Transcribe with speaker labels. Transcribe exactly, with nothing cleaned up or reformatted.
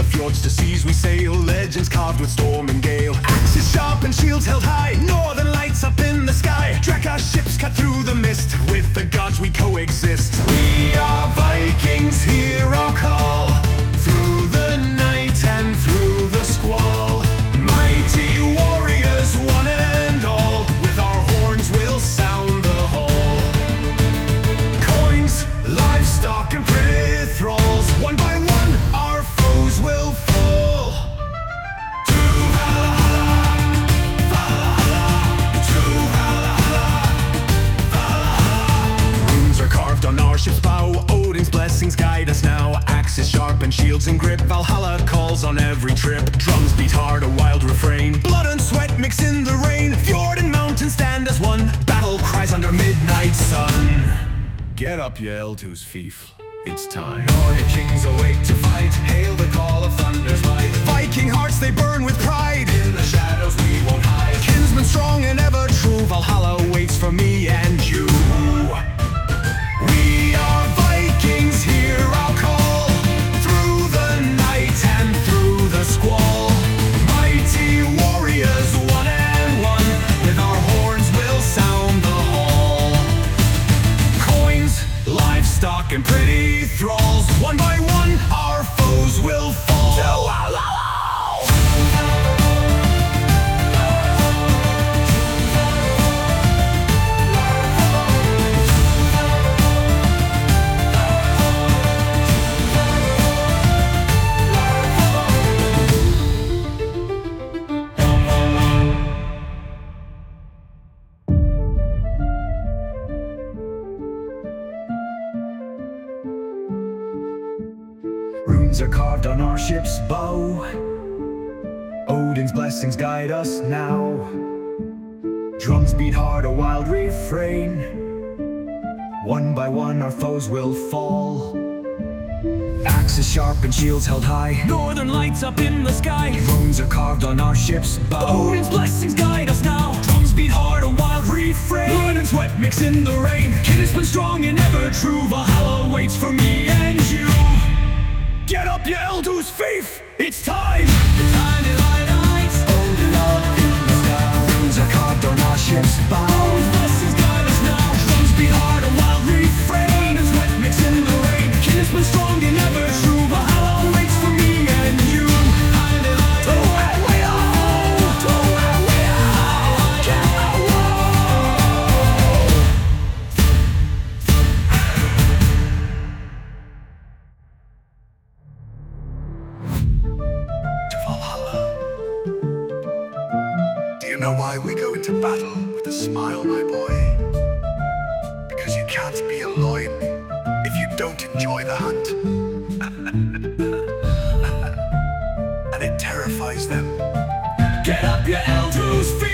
Speaker 1: fjords to seas we sail, legends carved with storm and gale. Axes sharp and shields held high, northern lights up in the sky. Track our ships cut through the mist, with the gods we coexist. We are Vikings, hear our call, through the night and through the squall. Mighty warriors, one and all, with our horns we'll sound the hall. Coins, livestock and pretty thralls, one by one our foes will fall. To Valhalla, Valhalla, to Valhalla, Valhalla. Runes are carved on our ship's bow, Odin's blessings guide us now. Axes sharp and shields in grip, Valhalla calls on every trip. Drums beat hard, a wild refrain, blood and sweat mix in the rain. Fjord and mountain stand as one, battle cries under midnight sun. Get up, ye Eldhús fief, it's time. Nordic kings awake to fight, hail the call of thunder's might. Viking hearts, they burn with pride, in the shadows we won't hide. Kinsmen strong and ever true, Valhalla waits for me and you. We are Vikings, hear our call, through the night and through the squall. Mighty warriors, one and one, with our horns we'll sound the hall. Coins, livestock and pretty thralls, one by one our foes will fall. Runes are carved on our ship's bow, Odin's blessings guide us now. Drums beat hard, a wild refrain, one by one our foes will fall. Axes sharp and shields held high, northern lights up in the sky. Runes are carved on our ship's bow, Odin's blessings guide us now. Drums beat hard, a wild refrain, blood and sweat mix in the rain. Kinsmen strong and ever true, Valhalla waits for me and you. Get up, ye Eldhús fief, it's time! It's time to light lights, Odin up in the sky. Runes are carved on our ship's bow, Odin's blessings guide us now. Drums beat hard, a wild refrain, and sweat mix in the rain. Kinsmen strong and ever true, Valhalla waits for me and you. Time to light to where we are, to where we are, get away.
Speaker 2: You know why we go into battle with a smile, my boy? Because you can't be a loin if you don't enjoy the hunt. And it terrifies them.
Speaker 1: Get up, ye Eldhús fief.